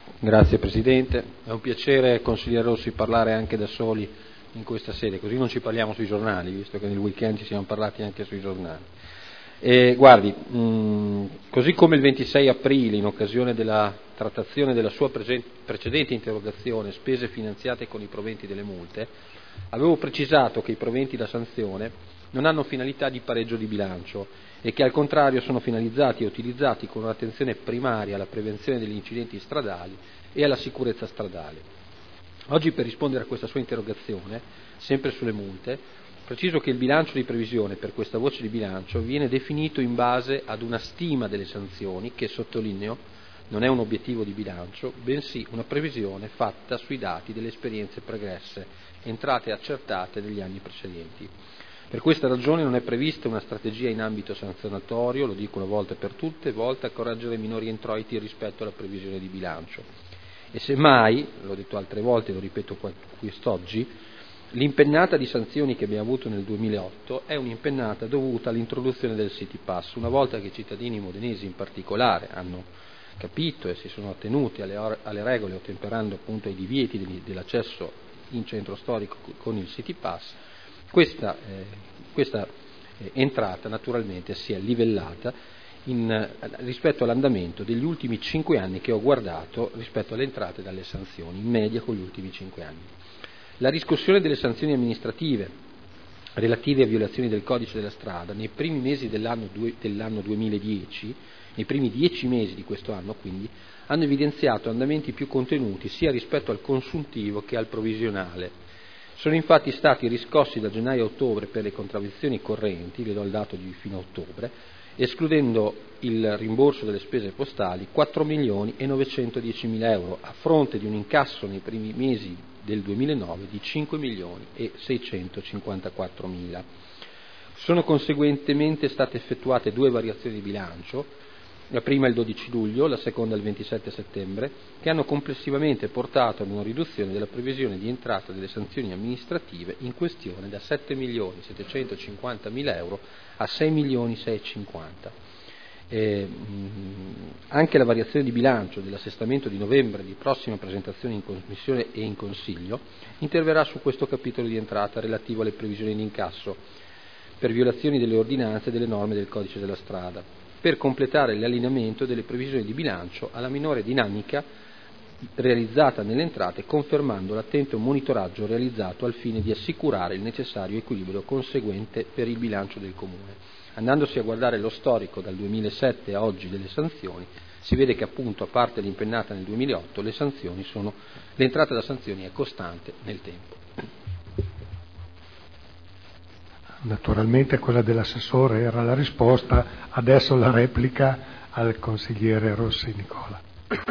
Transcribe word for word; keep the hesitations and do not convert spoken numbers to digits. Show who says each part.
Speaker 1: Grazie Presidente, è un piacere, consigliere Rossi, parlare anche da soli in questa sede, così non ci parliamo sui giornali, visto che nel weekend ci siamo parlati anche sui giornali. E, guardi, mh, così come il ventisei aprile, in occasione della trattazione della sua pre- precedente interrogazione, spese finanziate con i proventi delle multe, avevo precisato che i proventi da sanzione non hanno finalità di pareggio di bilancio e che al contrario sono finalizzati e utilizzati con un'attenzione primaria alla prevenzione degli incidenti stradali e alla sicurezza stradale. Oggi, per rispondere a questa sua interrogazione, sempre sulle multe, preciso che il bilancio di previsione per questa voce di bilancio viene definito in base ad una stima delle sanzioni che, sottolineo, non è un obiettivo di bilancio, bensì una previsione fatta sui dati delle esperienze pregresse, entrate accertate negli anni precedenti. Per questa ragione non è prevista una strategia in ambito sanzionatorio, lo dico una volta per tutte, volta a correggere minori introiti rispetto alla previsione di bilancio. E semmai, l'ho detto altre volte, lo ripeto quest'oggi, l'impennata di sanzioni che abbiamo avuto nel duemilaotto è un'impennata dovuta all'introduzione del City Pass. Una volta che i cittadini modenesi in particolare hanno capito e si sono attenuti alle, or- alle regole, ottemperando appunto ai divieti degli- dell'accesso in centro storico con il City Pass, questa, eh, questa eh, entrata naturalmente si è livellata in, rispetto all'andamento degli ultimi cinque anni che ho guardato rispetto alle entrate dalle sanzioni, in media con gli ultimi cinque anni. La riscossione delle sanzioni amministrative relative a violazioni del codice della strada nei primi mesi dell'anno, due, dell'anno duemiladieci, nei primi dieci mesi di questo anno quindi, hanno evidenziato andamenti più contenuti sia rispetto al consuntivo che al provvisionale. Sono infatti stati riscossi da gennaio a ottobre per le contravvenzioni correnti, le do il dato di fino a ottobre, escludendo il rimborso delle spese postali, quattro milioni e novecentodiecimila euro, a fronte di un incasso nei primi mesi del duemilanove di cinque milioni e seicentocinquantaquattromila. Sono conseguentemente state effettuate due variazioni di bilancio, la prima il dodici luglio, la seconda il ventisette settembre, che hanno complessivamente portato ad una riduzione della previsione di entrata delle sanzioni amministrative in questione da sette milioni settecentocinquantamila euro a sei milioni seicentocinquanta. Eh, anche la variazione di bilancio dell'assestamento di novembre di prossima presentazione in Commissione e in Consiglio interverrà su questo capitolo di entrata relativo alle previsioni di incasso per violazioni delle ordinanze e delle norme del codice della strada, per completare l'allineamento delle previsioni di bilancio alla minore dinamica realizzata nelle entrate, confermando l'attento monitoraggio realizzato al fine di assicurare il necessario equilibrio conseguente per il bilancio del Comune. Andandosi a guardare lo storico dal duemilasette a oggi delle sanzioni, si vede che appunto, a parte l'impennata nel duemilaotto, le sanzioni sono, l'entrata da sanzioni è costante nel tempo.
Speaker 2: Naturalmente quella dell'assessore era la risposta, adesso la replica al consigliere Rossi Nicola.